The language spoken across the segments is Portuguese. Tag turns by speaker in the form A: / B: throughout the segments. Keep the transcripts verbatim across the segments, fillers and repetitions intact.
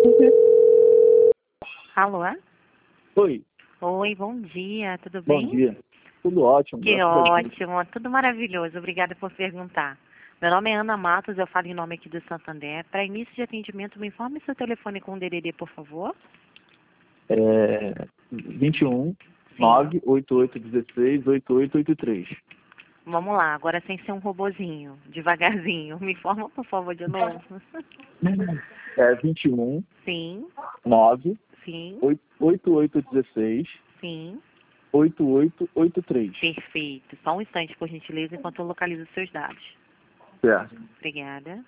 A: Alô?
B: Oi.
A: Oi, bom dia, tudo
B: Bom
A: bem?
B: dia. Tudo ótimo.
A: Que
B: graças a Deus.
A: ótimo, tudo maravilhoso. Obrigada por perguntar. Meu nome é Ana Matos, eu falo em nome aqui do Santander. Para início de atendimento, me informe seu telefone com o D D D, por favor.
B: É vinte e um,
A: Sim.
B: nove oito oito um seis, oito oito oito três.
A: Vamos lá, agora sem ser um robozinho, devagarzinho. Me informa, por favor, de novo.
B: É vinte e um,
A: Sim,
B: nove
A: sim,
B: oito oito um seis,
A: sim.
B: oito oito oito três.
A: Perfeito. Só um instante, por gentileza, enquanto eu localizo os seus dados.
B: Certo.
A: Obrigada.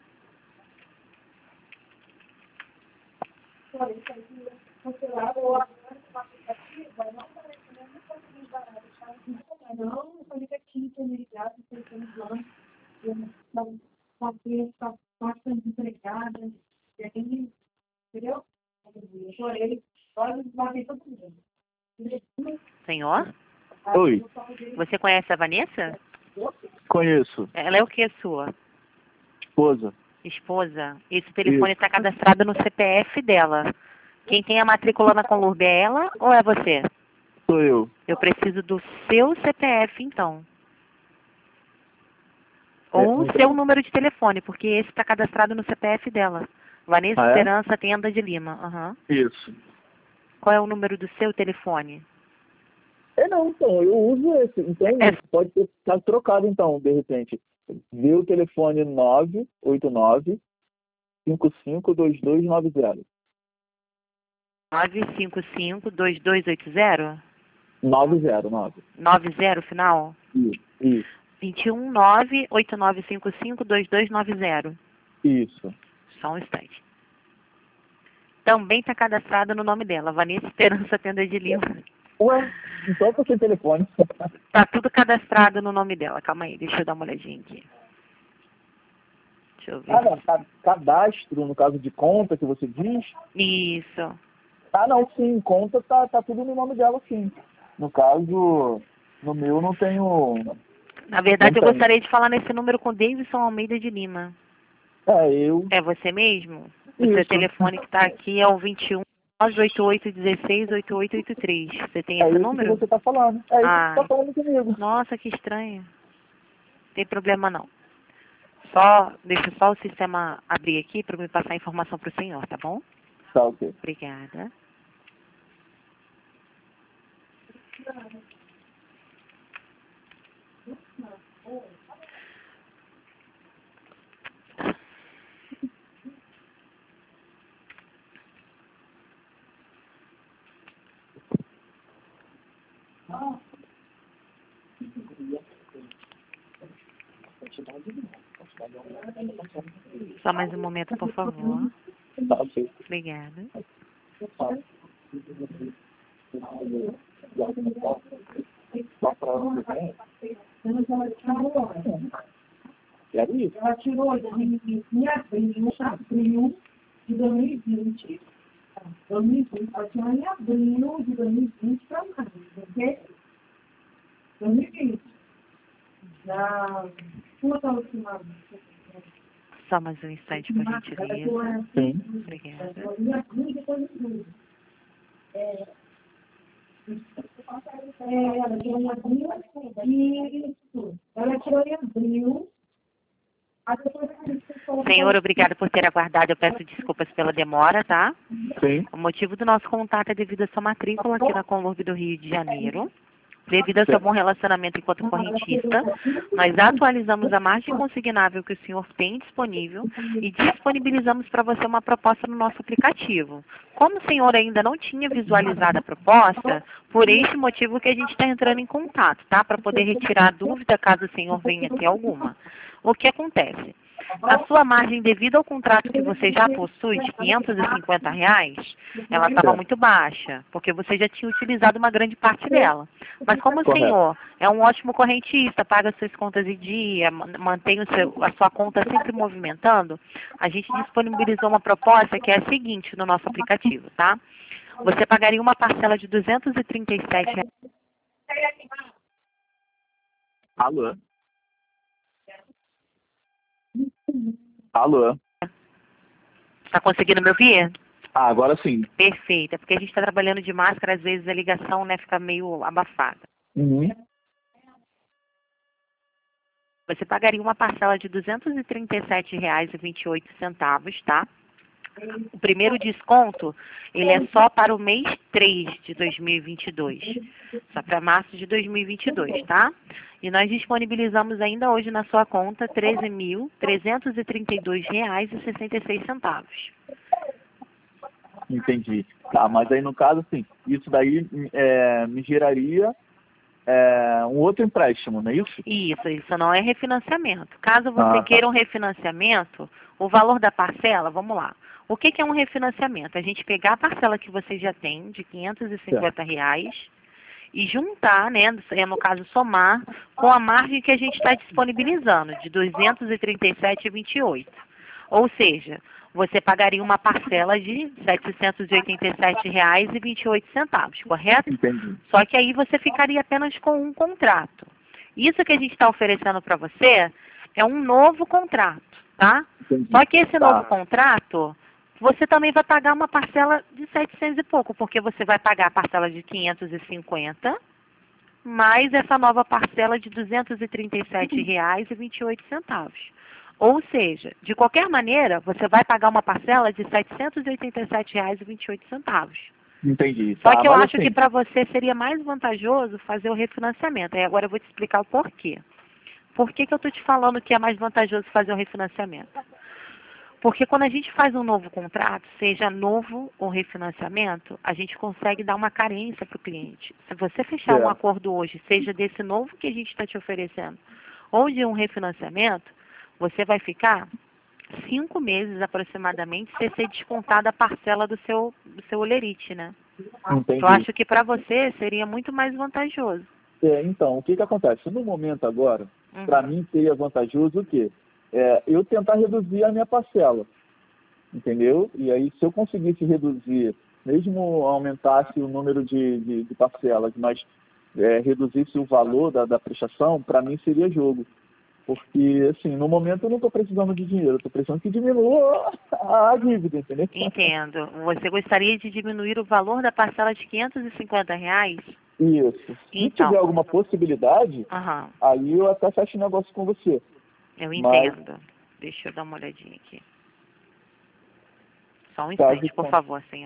C: Não, eu falei que aqui que me ligasse, pensando lá, eu não sabia estar bastante desempregada, e aí, entendeu? Eu chorei, olha, batei todo mundo.
A: Senhor,
B: Oi.
A: você conhece a Vanessa?
B: Conheço.
A: Ela é o que sua?
B: Esposa.
A: Esposa? Esse telefone
B: Isso.
A: está cadastrado no C P F dela. Quem tem a matrícula na Conlurb é ela ou é você?
B: Sou eu.
A: Eu preciso do seu C P F, então.
B: É,
A: Ou o
B: não-
A: seu número de telefone, porque esse está cadastrado no C P F dela. Vanessa
B: Ah, é?
A: Esperança Tenda de Lima. Aham.
B: Isso.
A: Qual é o número do seu telefone?
B: É não, então, eu uso esse. Então,
A: É-
B: pode ter ficado trocado, então, de repente. Vê o telefone nove oito nove, cinco cinco dois dois nove zero.
A: nove cinco cinco, dois dois oito zero?
B: nove zero nove.
A: nove zero final?
B: Isso. Isso.
A: vinte e um, nove oito nove cinco cinco, dois dois nove zero.
B: Isso.
A: Só um instante. Também está cadastrado no nome dela, Vanessa Esperança Tenda de Lima.
B: Ué, então por que telefone?
A: Tá tudo cadastrado no nome dela. Calma aí, deixa eu dar uma olhadinha aqui. Deixa eu ver.
B: Ah, não. ca- Cadastro, no caso de conta que você diz.
A: Isso.
B: Ah, não, sim. Conta tá, tá tudo no nome dela, sim. No caso, no meu não tenho.
A: Na verdade,
B: Não
A: eu
B: tenho.
A: gostaria de falar nesse número com Davidson Almeida de Lima.
B: É, eu.
A: É você mesmo? O seu
B: Isso.
A: telefone que está aqui é o vinte e um, nove oito oito um seis, oito oito oito três. Você tem
B: É
A: esse
B: isso que
A: número?
B: você tá falando. É isso que
A: Ah,
B: você tá falando comigo.
A: nossa, que estranho. Não tem problema não. Só, deixa só o sistema abrir aqui para me passar a informação para o senhor, tá bom?
B: Tá, ok.
A: Obrigada. Só mais um momento, por favor.
B: Tá, ok.
A: Obrigada.
B: Só pra você. Quero isso.
C: Ela tirou de dois mil e vinte em abril, abril de dois mil e vinte. dois mil e vinte, ela tirou em abril de dois mil e vinte para mais, ok? dois mil e vinte. Na puta última.
A: Só mais um instante, por gentileza.
B: Sim.
A: Obrigada.
C: Em abril de dois mil e vinte. É, é, ela tirou em abril e isso. Ela tirou em abril. A depois a gente colocou-
A: Senhor, obrigada por ter aguardado. Eu peço desculpas pela demora, tá?
B: Sim.
A: O motivo do nosso contato é devido à sua matrícula aqui na Conlurb do Rio de Janeiro. Devido ao seu bom relacionamento enquanto correntista, nós atualizamos a margem consignável que o senhor tem disponível e disponibilizamos para você uma proposta no nosso aplicativo. Como o senhor ainda não tinha visualizado a proposta, por este motivo que a gente está entrando em contato, tá? Para poder retirar a dúvida caso o senhor venha ter alguma. O que acontece? A sua margem, devido ao contrato que você já possui de quinhentos e cinquenta reais, ela estava
B: Certo.
A: muito baixa, porque você já tinha utilizado uma grande parte dela. Mas como o
B: Correto.
A: senhor é um ótimo correntista, paga suas contas em dia, ma- mantém o seu- a sua conta sempre movimentando, a gente disponibilizou uma proposta que é a seguinte no nosso aplicativo, tá? Você pagaria uma parcela de duzentos e trinta e sete reais.
B: Alô? Alô?
A: Está conseguindo me ouvir?
B: Ah, agora sim.
A: Perfeito. É porque a gente está trabalhando de máscara, às vezes a ligação, né, fica meio abafada.
B: Uhum.
A: Você pagaria uma parcela de duzentos e trinta e sete reais e vinte e oito centavos, tá? O primeiro desconto, ele é só para o mês três de dois mil e vinte e dois. Só para março de dois mil e vinte e dois, tá? E nós disponibilizamos ainda hoje na sua conta treze mil trezentos e trinta e dois reais e sessenta e seis centavos.
B: Entendi. Tá, mas aí no caso, assim, isso daí é, me geraria é, um outro empréstimo, não é isso?
A: Isso, isso não é refinanciamento. Caso você
B: Ah, tá.
A: queira um refinanciamento, o valor da parcela, vamos lá. O que que é um refinanciamento? A gente pegar a parcela que você já tem, de quinhentos e cinquenta reais, e juntar, né, no caso somar, com a margem que a gente está disponibilizando, de duzentos e trinta e sete reais e vinte e oito centavos. Ou seja, você pagaria uma parcela de setecentos e oitenta e sete reais e vinte e oito centavos, correto?
B: Entendi.
A: Só que aí você ficaria apenas com um contrato. Isso que a gente está oferecendo para você é um novo contrato, tá?
B: Entendi.
A: Só que esse
B: Tá.
A: novo contrato, você também vai pagar uma parcela de setecentos e pouco, porque você vai pagar a parcela de quinhentos e cinquenta, mais essa nova parcela de duzentos e trinta e sete reais e vinte e oito centavos. Ou seja, de qualquer maneira, você vai pagar uma parcela de setecentos e oitenta e sete reais e vinte e oito centavos.
B: Entendi.
A: Só
B: Tá,
A: que eu
B: mas
A: acho
B: assim,
A: que para você seria mais vantajoso fazer o refinanciamento. Aí agora eu vou te explicar o porquê. Por que que eu estou te falando que é mais vantajoso fazer o refinanciamento? Porque quando a gente faz um novo contrato, seja novo ou refinanciamento, a gente consegue dar uma carência para o cliente. Se você fechar um
B: Certo.
A: acordo hoje, seja desse novo que a gente está te oferecendo, ou de um refinanciamento, você vai ficar cinco meses aproximadamente sem ser descontada a parcela do seu, do seu olerite, né?
B: entendi.
A: Eu acho que para você seria muito mais vantajoso.
B: É, então, o que que acontece? No momento agora,
A: Uhum.
B: para mim seria vantajoso o quê? É, eu tentar reduzir a minha parcela, entendeu? E aí, se eu conseguisse reduzir, mesmo aumentasse o número de, de, de parcelas, mas é, reduzisse o valor da, da prestação, para mim seria jogo. Porque, assim, no momento eu não estou precisando de dinheiro, estou precisando que diminua a, a dívida, entendeu?
A: Entendo. Você gostaria de diminuir o valor da parcela de quinhentos e cinquenta reais?
B: Isso. Se
A: Então.
B: tiver alguma possibilidade,
A: Aham,
B: aí eu até fecho negócio com você.
A: eu
B: Mas,
A: entendo. Deixa eu dar uma olhadinha aqui. Só um
B: caso
A: instante, por
B: con-
A: favor, senhor.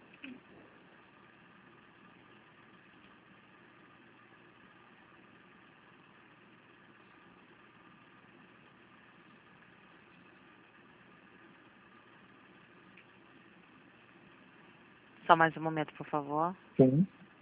A: Só mais um momento, por favor.
B: Sim.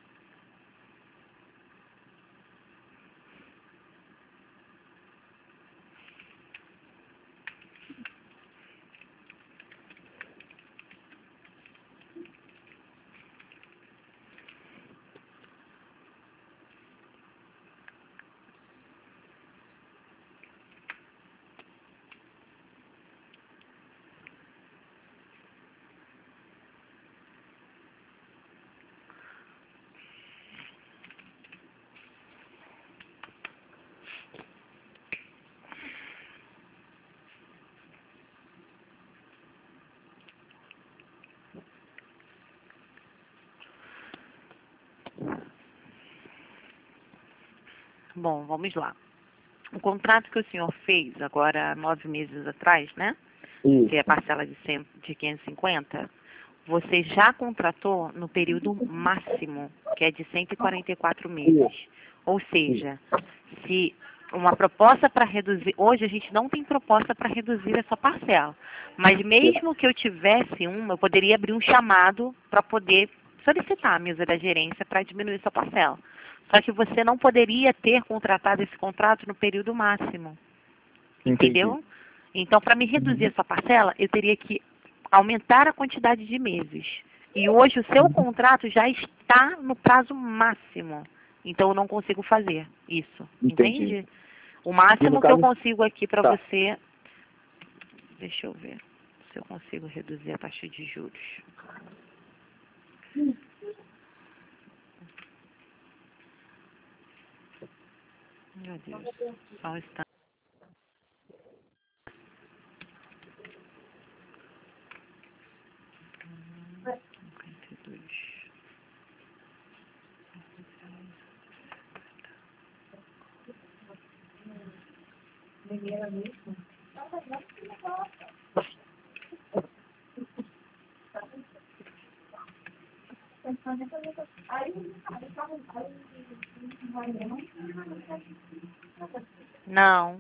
A: Bom, vamos lá. O contrato que o senhor fez agora nove meses atrás, né?
B: Isso.
A: Que é a parcela de, cem, de quinhentos e cinquenta, você já contratou no período máximo, que é de cento e quarenta e quatro meses. Ou seja, se uma proposta para reduzir, hoje a gente não tem proposta para reduzir essa parcela, mas mesmo que eu tivesse uma, eu poderia abrir um chamado para poder solicitar a mesa da gerência para diminuir essa parcela. Só que você não poderia ter contratado esse contrato no período máximo.
B: Entendi.
A: Entendeu? Então, para me reduzir
B: Uhum.
A: essa parcela, eu teria que aumentar a quantidade de meses. E hoje o seu
B: Uhum.
A: contrato já está no prazo máximo. Então, eu não consigo fazer isso.
B: Entendi.
A: Entende? O
B: E
A: máximo
B: no
A: que eu
B: caso-
A: consigo aqui para
B: Tá.
A: você... Deixa eu ver se eu consigo reduzir a taxa de juros. Meu Deus. Só um instante. Não.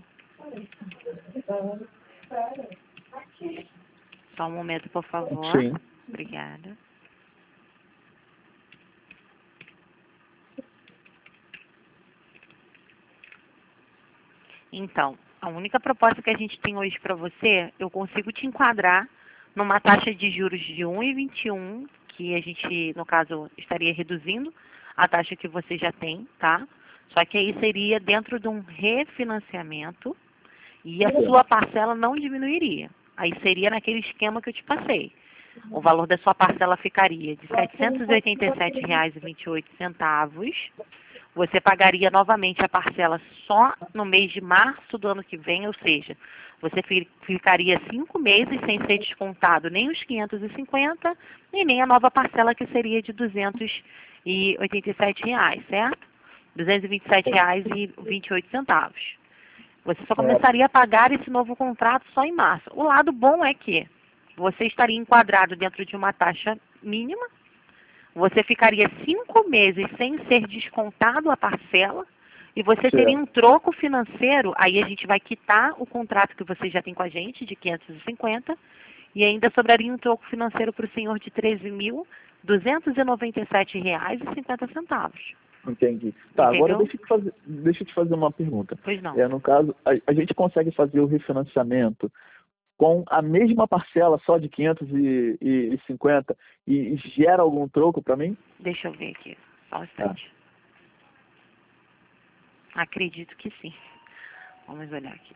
A: Só um momento, por favor.
B: Sim.
A: Obrigada. Então, a única proposta que a gente tem hoje para você, eu consigo te enquadrar numa taxa de juros de um vírgula vinte e um, que a gente, no caso, estaria reduzindo a taxa que você já tem, tá? Só que aí seria dentro de um refinanciamento e a sua parcela não diminuiria. Aí seria naquele esquema que eu te passei. O valor da sua parcela ficaria de setecentos e oitenta e sete reais e vinte e oito centavos. Você pagaria novamente a parcela só no mês de março do ano que vem, ou seja, você fi- ficaria cinco meses sem ser descontado nem os quinhentos e cinquenta e nem a nova parcela que seria de duzentos e oitenta e sete reais, certo? duzentos e vinte e sete reais e vinte e oito centavos. Você só começaria a pagar esse novo contrato só em março. O lado bom é que você estaria enquadrado dentro de uma taxa mínima, você ficaria cinco meses sem ser descontado a parcela e você
B: Certo.
A: teria um troco financeiro, aí a gente vai quitar o contrato que você já tem com a gente, de quinhentos e cinquenta, e ainda sobraria um troco financeiro para o senhor de treze mil duzentos e noventa e sete reais e cinquenta centavos.
B: Entendi. Tá,
A: Entendeu?
B: agora deixa eu, te fazer, deixa eu te fazer uma pergunta.
A: Pois não.
B: É, no caso, a, a gente consegue fazer o refinanciamento com a mesma parcela só de quinhentos e cinquenta e, e gera algum troco para mim?
A: Deixa eu ver aqui, só um instante. Acredito que sim. Vamos olhar aqui.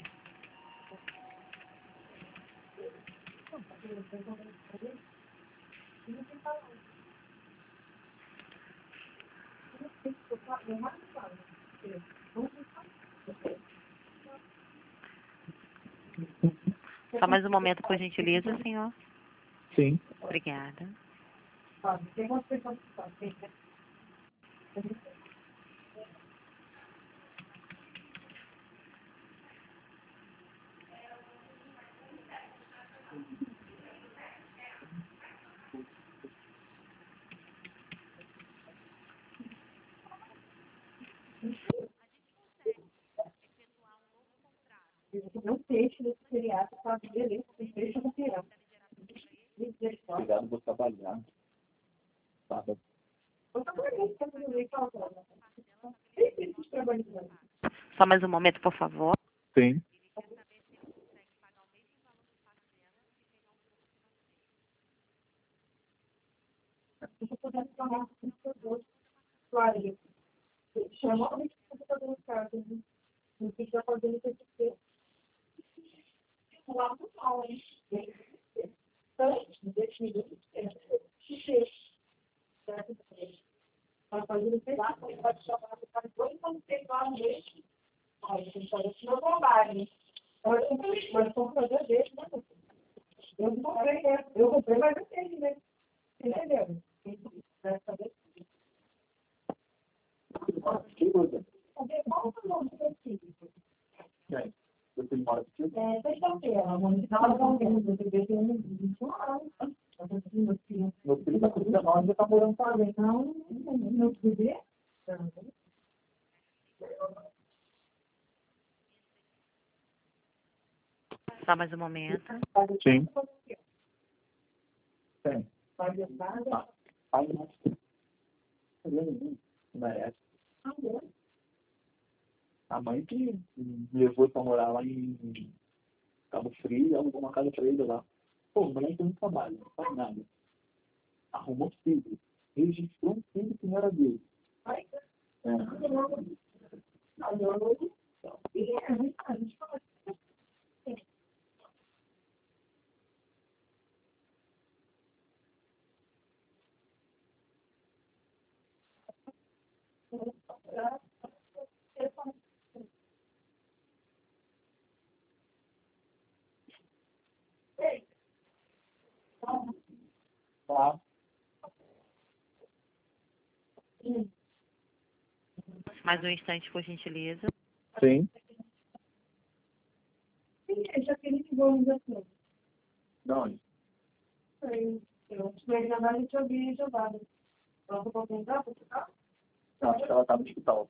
A: Só mais um momento, por gentileza, senhor.
B: Sim.
A: Obrigada.
C: Tem uma pessoa que só tem, né? Não peixe nesse feriado, tá? Beleza, tem peixe no feriado.
B: Obrigado, vou trabalhar. Sábado.
C: Eu tô trabalhando, tá trabalhando. Tem peixe trabalhando.
A: Só mais um momento, por favor.
B: Sim.
C: Eu tô podendo falar com os computadores. Claro, chamar o computador em casa, né? Não fica fazendo isso aqui. Lá no mal, hein? Antes, desse minuto, para fazer o pedaço, você pode chamar o cara dois quando tem lá no mês. Olha, você pode fazer o trabalho. Mas o computador dele, né? Eu não comprei, né? Eu comprei, mas eu tenho, né? Entendeu? Vai saber. Qual é o nome do seu filho?
B: Bem, eu tenho uma hora de tempo.
C: É, sexta-feira, nós vamos ver o bebê tem uns vinte e um anos. Meu filho
B: Meu filho está com dezenove, já está morando
C: sozinho. Não, meu bebê?
A: Só mais um momento.
B: Sim. Tem.
C: Pode usar,
B: Ah, aí não. Merece. A mãe que me levou para morar lá em Cabo Frio, alugou uma casa para ele lá. Pô, o moleque tem muito trabalho, não faz nada. Arrumou filho. Registrou um filho que não era dele. É. Tá.
A: Mais um instante, por gentileza.
B: Sim.
C: Sim, é Jaqueline Gomes aqui.
B: Não.
C: Sei. Eu tive já a gente ouvir jogada. Pronto para tentar, para ficar?
B: Não, acho que ela está no hospital.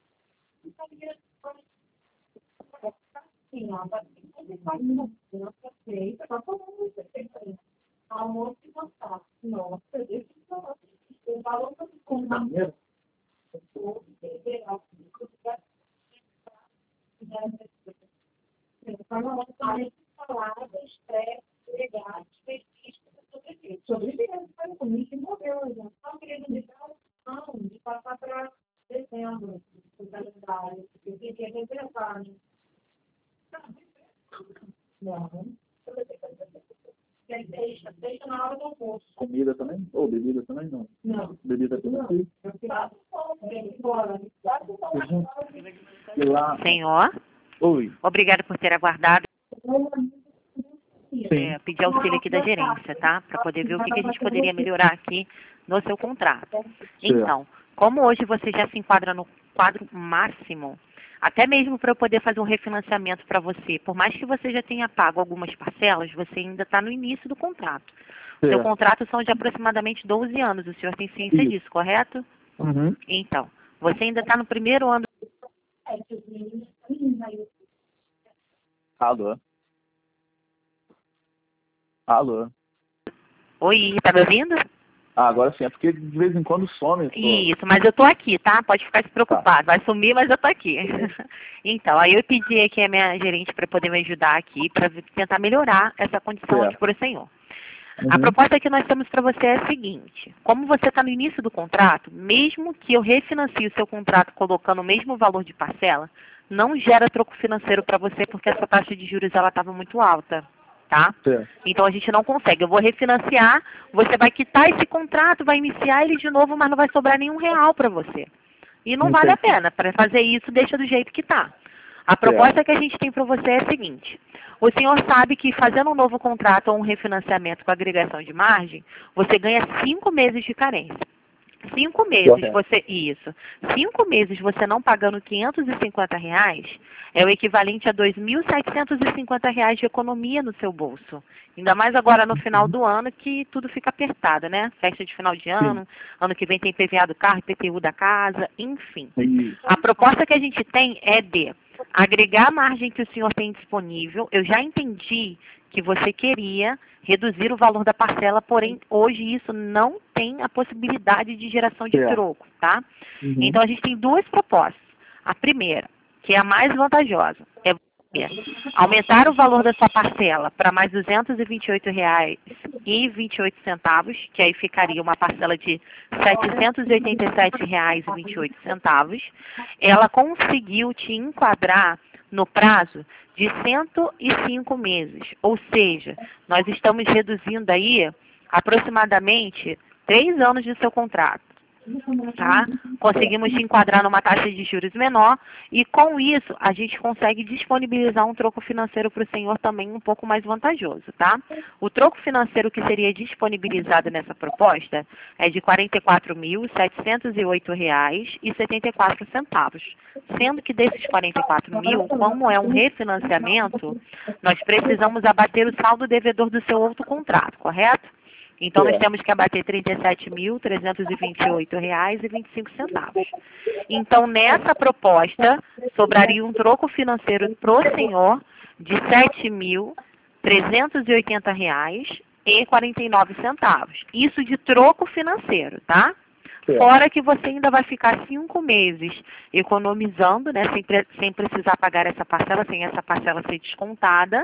C: Sim, ó, tá não sei, tá falando isso. Almoço e jantar. Nossa, deixa eu falar. Eu falo para como na mesa. Salada, estresse, legal, específico sobre isso. Sobre isso, foi comigo que morreu. Eu não queria dizer não, de passar para dezembro, o calendário, porque eu fiquei reservado. Não. Deixa, deixa na hora do almoço.
B: Comida também? Ou bebida também? Não.
C: Não.
B: Bebida também? Não.
C: Eu faço fora.
B: E lá...
A: Senhor,
B: Oi.
A: obrigado por ter aguardado.
B: Sim.
A: É, pedir auxílio aqui da gerência, tá? Para poder ver o que, que a gente poderia melhorar aqui no seu contrato. Então, como hoje você já se enquadra no quadro máximo, até mesmo para eu poder fazer um refinanciamento para você, por mais que você já tenha pago algumas parcelas, você ainda está no início do contrato. O seu contrato são de aproximadamente doze anos, o senhor tem ciência
B: Isso.
A: disso, correto?
B: Uhum.
A: Então, você ainda está no primeiro ano.
B: Alô? Alô?
A: Oi, tá me ouvindo?
B: Ah, agora sim, é porque de vez em quando some. Pô.
A: Isso, mas eu tô aqui, tá? Pode ficar despreocupado. Tá. Vai sumir, mas eu tô aqui. Então, aí eu pedi aqui a minha gerente para poder me ajudar aqui, para tentar melhorar essa condição
B: É.
A: aqui para o senhor.
B: Uhum.
A: A proposta que nós temos para você é a seguinte: como você está no início do contrato, mesmo que eu refinancie o seu contrato colocando o mesmo valor de parcela, não gera troco financeiro para você porque essa taxa de juros ela estava muito alta, tá?
B: É.
A: Então a gente não consegue. Eu vou refinanciar, você vai quitar esse contrato, vai iniciar ele de novo, mas não vai sobrar nenhum real para você. E não
B: Entendi.
A: vale a pena. Para fazer isso, deixa do jeito que está. A proposta que a gente tem para você é a seguinte: o senhor sabe que fazendo um novo contrato ou um refinanciamento com agregação de margem, você ganha cinco meses de carência. Cinco meses você, isso, cinco meses você não pagando quinhentos e cinquenta reais é o equivalente a dois mil setecentos e cinquenta reais de economia no seu bolso. Ainda mais agora no final do ano que tudo fica apertado, né? Festa de final de ano, Sim. ano que vem tem I P V A do carro, I P T U da casa, enfim.
B: Sim.
A: A proposta que a gente tem é de agregar a margem que o senhor tem disponível. Eu já entendi que você queria reduzir o valor da parcela, porém, hoje isso não tem a possibilidade de geração de
B: É.
A: troco, tá?
B: Uhum.
A: Então, a gente tem duas propostas. A primeira, que é a mais vantajosa, é aumentar o valor da sua parcela para mais duzentos e vinte e oito reais e vinte e oito centavos, que aí ficaria uma parcela de setecentos e oitenta e sete reais e vinte e oito centavos. Ela conseguiu te enquadrar no prazo de cento e cinco meses, ou seja, nós estamos reduzindo aí aproximadamente três anos de seu contrato. Tá? Conseguimos te enquadrar numa taxa de juros menor e com isso a gente consegue disponibilizar um troco financeiro para o senhor também um pouco mais vantajoso, tá? O troco financeiro que seria disponibilizado nessa proposta é de quarenta e quatro mil setecentos e oito reais e setenta e quatro centavos, sendo que desses quarenta e quatro mil, como é um refinanciamento, nós precisamos abater o saldo devedor do seu outro contrato, correto? Então, nós temos que abater trinta e sete mil trezentos e vinte e oito reais e vinte e cinco centavos. Então, nessa proposta, sobraria um troco financeiro para o senhor de sete mil trezentos e oitenta reais e quarenta e nove centavos. Isso de troco financeiro, tá? Fora que você ainda vai ficar cinco meses economizando, né, sem, pre sem precisar pagar essa parcela, sem essa parcela ser descontada.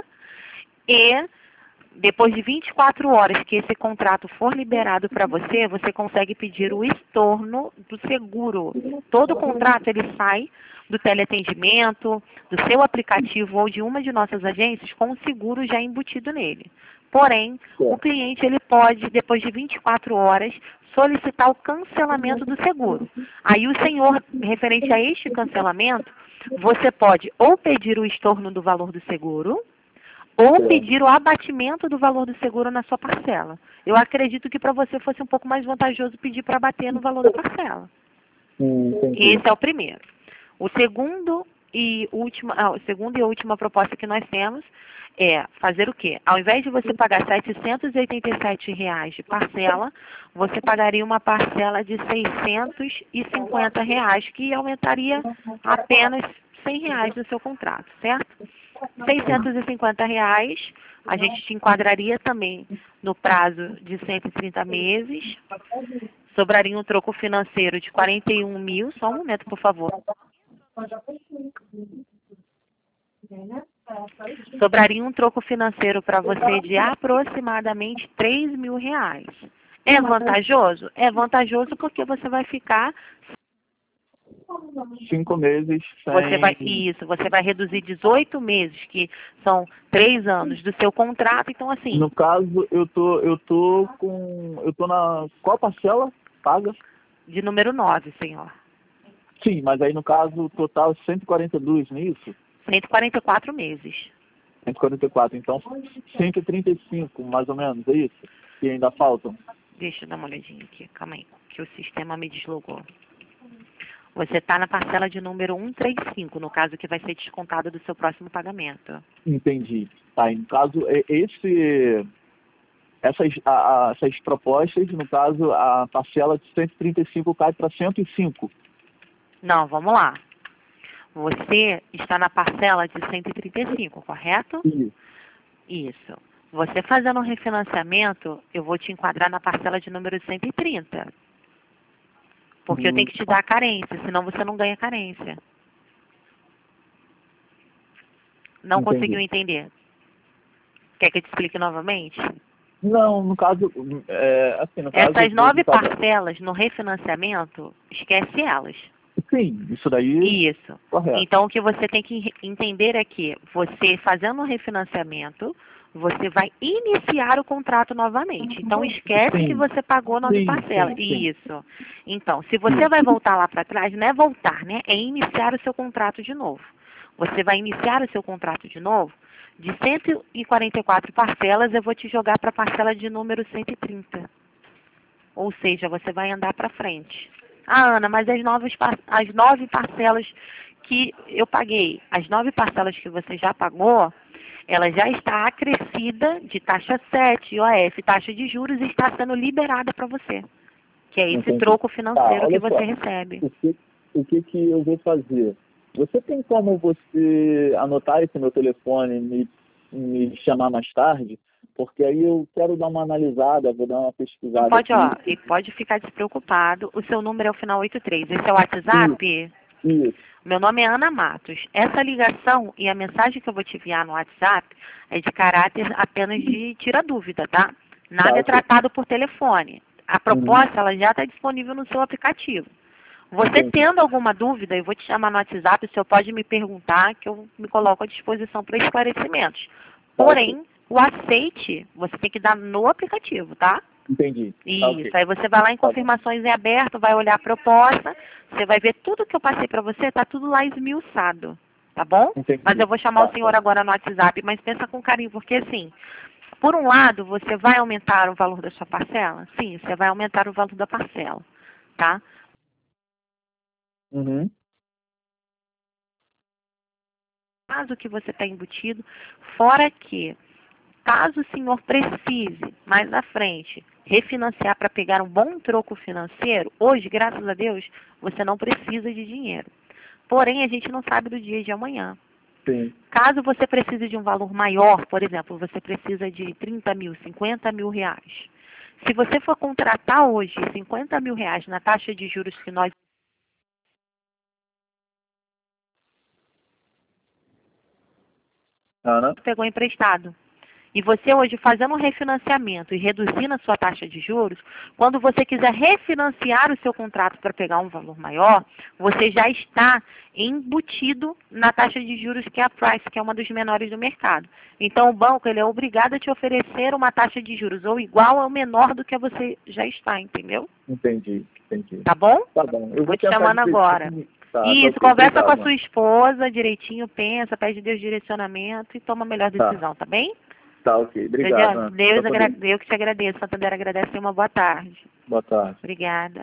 A: E depois de vinte e quatro horas que esse contrato for liberado para você, você consegue pedir o estorno do seguro. Todo contrato ele sai do teleatendimento, do seu aplicativo ou de uma de nossas agências com o seguro já embutido nele. Porém, o cliente ele pode, depois de vinte e quatro horas, solicitar o cancelamento do seguro. Aí o senhor, referente a este cancelamento, você pode ou pedir o estorno do valor do seguro, ou pedir o abatimento do valor do seguro na sua parcela. Eu acredito que para você fosse um pouco mais vantajoso pedir para abater no valor da parcela.
B: Hum, entendi.
A: Esse é o primeiro. O segundo e última, ah, o segundo e a última proposta que nós temos é fazer o quê? Ao invés de você pagar setecentos e oitenta e sete reais de parcela, você pagaria uma parcela de seiscentos e cinquenta reais, que aumentaria apenas cem reais no seu contrato, certo? seiscentos e cinquenta reais, a gente te enquadraria também no prazo de cento e trinta meses. Sobraria um troco financeiro de quarenta e um mil, só um momento, por favor. Sobraria um troco financeiro para você de aproximadamente três mil reais. É vantajoso? É vantajoso porque você vai ficar...
B: Cinco meses sem...
A: Você vai, isso, você vai reduzir dezoito meses, que são três anos do seu contrato, então assim...
B: No caso, eu tô, eu tô com... Eu tô na... Qual parcela paga?
A: De número nove, senhor.
B: Sim, mas aí no caso, total cento e quarenta e dois, não é isso?
A: cento e quarenta e quatro meses.
B: cento e quarenta e quatro, então cento e trinta e cinco, mais ou menos, é isso? Que ainda faltam?
A: Deixa eu dar uma olhadinha aqui, calma aí, que o sistema me deslogou. Você está na parcela de número cento e trinta e cinco, no caso que vai ser descontado do seu próximo pagamento.
B: Entendi. Tá, no caso, é- esse, essas, a- a- essas propostas, no caso, a parcela de cento e trinta e cinco cai para cento e cinco.
A: Não, vamos lá. Você está na parcela de cento e trinta e cinco, correto?
B: Isso.
A: Isso. Você fazendo um refinanciamento, eu vou te enquadrar na parcela de número cento e trinta. Porque eu tenho que te dar a carência, senão você não ganha carência. Não
B: Entendi.
A: conseguiu entender? Quer que eu te explique novamente?
B: Não, no caso, é, assim, no caso...
A: Essas nove
B: eu tava-
A: parcelas no refinanciamento, esquece elas.
B: Sim, isso daí...
A: Isso.
B: Correto.
A: Então, o que você tem que entender é que você fazendo um refinanciamento, você vai iniciar o contrato novamente. Então, esquece
B: Sim.
A: que você pagou nove
B: Sim,
A: parcelas.
B: sim, sim.
A: Isso. Então, se você vai voltar lá para trás, não é voltar, né? É iniciar o seu contrato de novo. Você vai iniciar o seu contrato de novo. De cento e quarenta e quatro parcelas, eu vou te jogar para a parcela de número cento e trinta. Ou seja, você vai andar para frente. Ah, Ana, mas as, novas, par- as nove parcelas que eu paguei, as nove parcelas que você já pagou, ela já está acrescida de taxa sete, I O F, taxa de juros, e está sendo liberada para você. Que é esse
B: Entendi.
A: troco
B: Tá,
A: financeiro
B: olha
A: que você
B: só.
A: recebe.
B: O que, o que que eu vou fazer? Você tem como você anotar esse meu telefone e me, me chamar mais tarde? Porque aí eu quero dar uma analisada, vou dar uma pesquisada
A: Não pode, ó,
B: aqui.
A: e pode ficar despreocupado. O seu número é o final oitenta e três. Esse é o WhatsApp?
B: Isso.
A: Meu nome é Ana Matos. Essa ligação e a mensagem que eu vou te enviar no WhatsApp é de caráter apenas de tira dúvida, tá? Nada
B: Tá,
A: é
B: ok.
A: tratado por telefone. A proposta, ela já está disponível no seu aplicativo. Você
B: Entendi.
A: tendo alguma dúvida, eu vou te chamar no WhatsApp, o senhor pode me perguntar, que eu me coloco à disposição para esclarecimentos.
B: Tá,
A: Porém, o aceite você tem que dar no aplicativo, tá?
B: Entendi. Tá,
A: Isso,
B: ok.
A: aí você vai lá em
B: Tá bom.
A: confirmações em aberto, vai olhar a proposta, você vai ver tudo que eu passei para você, tá tudo lá esmiuçado, tá bom?
B: Entendi.
A: Mas eu vou chamar
B: Tá,
A: o senhor
B: tá.
A: agora no WhatsApp, mas pensa com carinho, porque assim, por um lado, você vai aumentar o valor da sua parcela? Sim, você vai aumentar o valor da parcela, tá?
B: Uhum.
A: Caso que você está embutido, fora que, caso o senhor precise, mais à frente, refinanciar para pegar um bom troco financeiro, hoje, graças a Deus, você não precisa de dinheiro. Porém, a gente não sabe do dia de amanhã.
B: Sim.
A: Caso você precise de um valor maior, por exemplo, você precisa de trinta mil, cinquenta mil reais. Se você for contratar hoje cinquenta mil reais na taxa de juros que nós
B: Ana?
A: pegou emprestado, e você hoje fazendo um refinanciamento e reduzindo a sua taxa de juros, quando você quiser refinanciar o seu contrato para pegar um valor maior, você já está embutido na taxa de juros que é a Price, que é uma dos menores do mercado. Então o banco ele é obrigado a te oferecer uma taxa de juros ou igual ou menor do que você já está, entendeu?
B: Entendi. Entendi.
A: Tá bom?
B: Tá bom. Eu
A: Vou te
B: tentar
A: chamando
B: dizer-
A: agora.
B: Tá, tá,
A: Isso,
B: ok.
A: conversa
B: Obrigado,
A: com a
B: Ana.
A: sua esposa direitinho, pensa, pede Deus direcionamento e toma a melhor
B: Tá.
A: decisão, tá bem?
B: Tá, ok. Obrigado,
A: Deus,
B: Ana.
A: Deus
B: Tá
A: agra-
B: podendo.
A: eu que te agradeço. Santander agradece e uma boa tarde.
B: Boa tarde.
A: Obrigada.